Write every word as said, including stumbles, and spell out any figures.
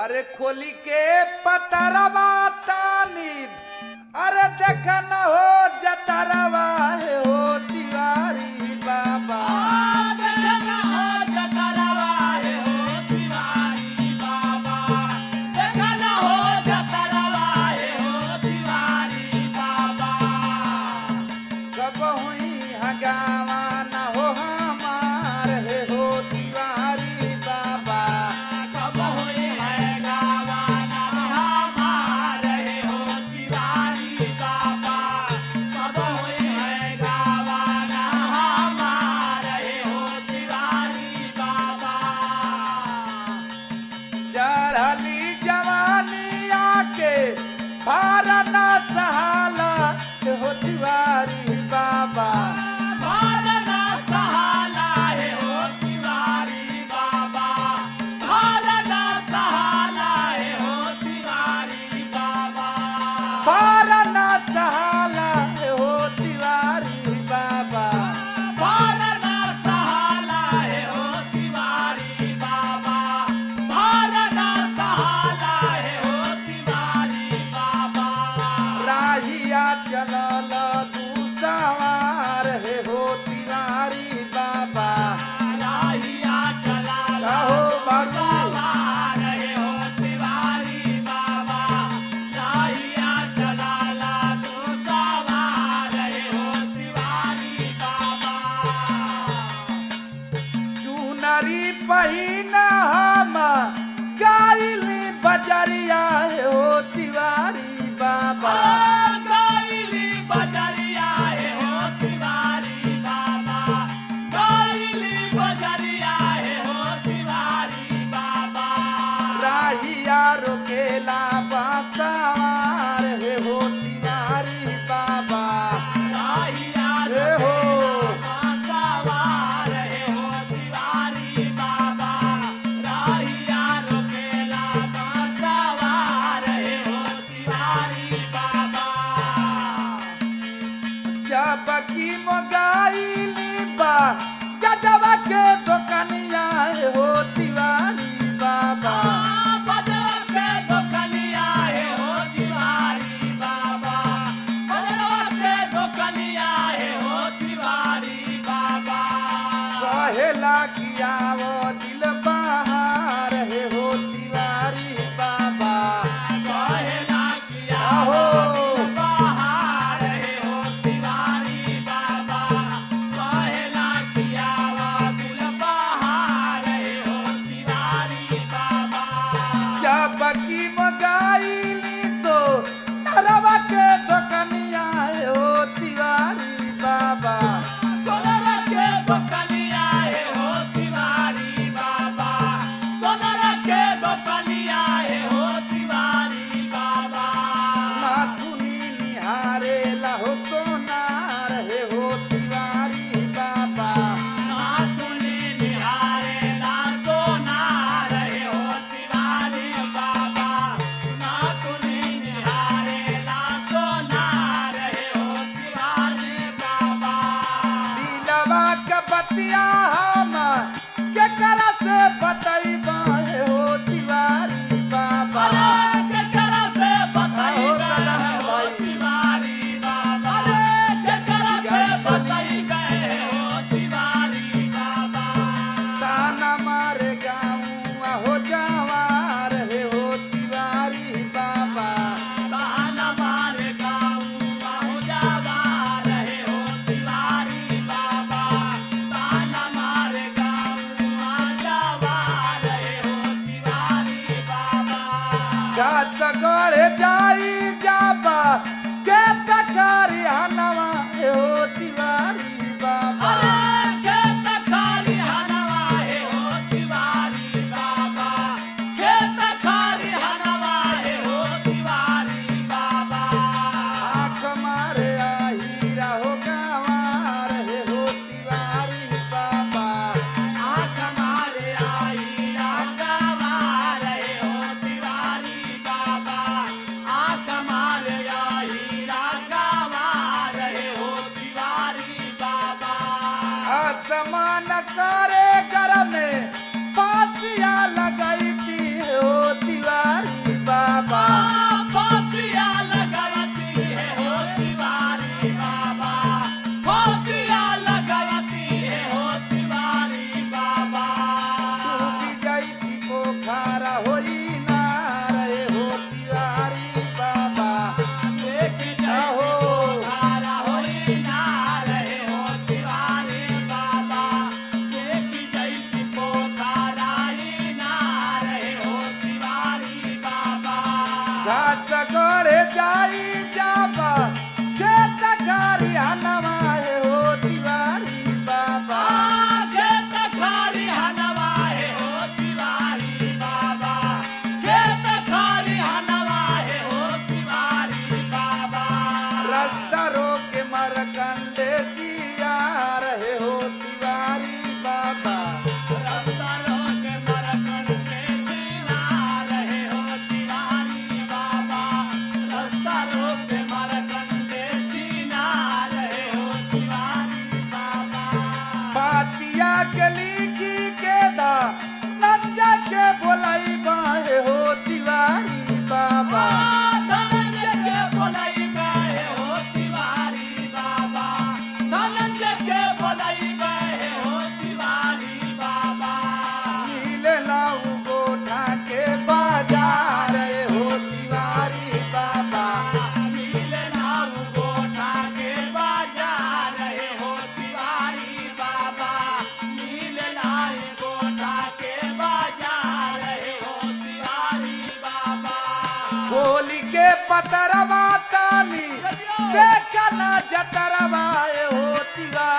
अरे खोली के पतरवा तानी अरे देख न हो जतरवा हो तिवारी बाबा भारना सहाला हो तिवारी बाबा भारना सहाला है हो तिवारी बाबा भारना सहाला है हो तिवारी बाबा भारना सहाला हो तिवारी बाबा भारना सहाला है हो तिवारी बाबा भारना सहाला है हो तिवारी बाबा राहिया चलल तू सवार है हो तिवारी बाबा राहिया चला कहो बाबू सवार है हो तिवारी बाबा राहिया चला तू सवार है हो तिवारी बाबा चुनरी पहिना हम गाइली बजरिया हो तिवारी बाबा गाइली बजरिया है हो तिवारी बाबा गाइली बजरिया है हो तिवारी बाबा राहिया रोकेला बासवार है हो तिवारी बाबा राहिया हे हो सवार है हो तिवारी बाबा राहिया रोकेला सवार है हो तिवारी बाबा जब की मोगाइली बा जजवा के दुकनिया हो तिवारी बाबा बजरवा के दुकनिया है हो तिवारी बाबा बजरवा के दुकनिया है हो तिवारी बाबा कहेला किया वो दिल बहार है हो तिवारी बाबा कहेला किया आहो बहार है हो तिवारी बाबा कहेला किया दिल बहार है हो तिवारी बाबा जब की मोगाइली तो नरवा के दुकनिया हो तिवारी बाबा सोलर के दुकनिया है हो तिवारी के लिखी के दा नंजा के बोलाई बाहे हो तिवारी बाबा धनंजय के बोलाई बहे हो तिवारी बाबा धनंजय के बोलाई बहे हो तिवारी बाबा मिले लाऊ गोठा के बाजार हो तिवारी बाबा मिले नाऊ गोठा के बाजार रहे हो तिवारी बाबा मिले नाए गोठा के बाजार रहे हो तिवारी बाबा होली के पतरवा तानी देखना जतरवा हो तिवारी